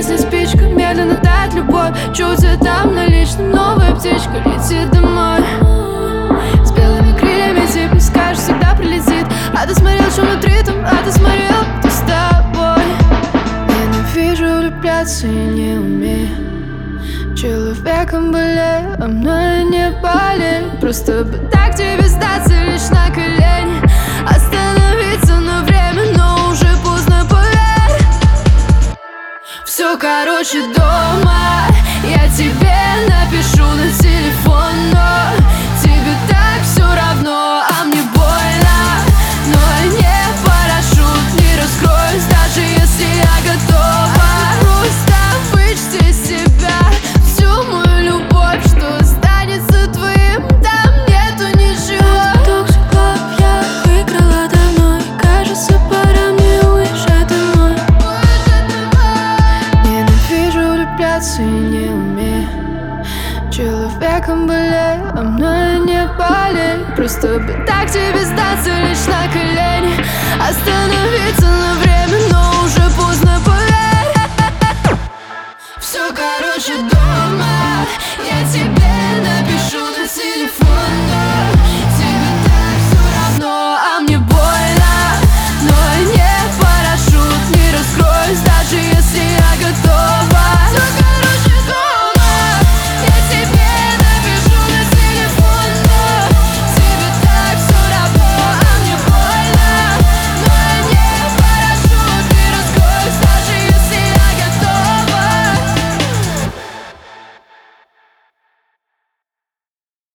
гаснет спичка, медленно тает любовь. Чувствую там на личном, новая птичка летит домой. С белыми крыльями типа скажешь, всегда прилетит. А ты смотрел, что внутри там, а ты смотрел, кто с тобой. Ненавижу влюбляться и не умею. Человеком болею, а мной не болею. Просто бы так тебе сдаться лишь на колени. Остановиться на время, но уже поздно, поверь. Все, короче, дома. Я тебе напишу на телефон, но тебе так все равно, а мне больно. Но я не парашют, не раскроюсь, даже если я готова. Просто вычти из себя всю мою любовь, что останется твоим, там нету ничего. Toxic love, я выиграла давно, и кажется, пора мне уезжать домой. Ненавижу влюбляться и не умею. Человеком болею, а мной не болею. Просто бы так тебе сдаться лишь на колени. Остановиться на время, но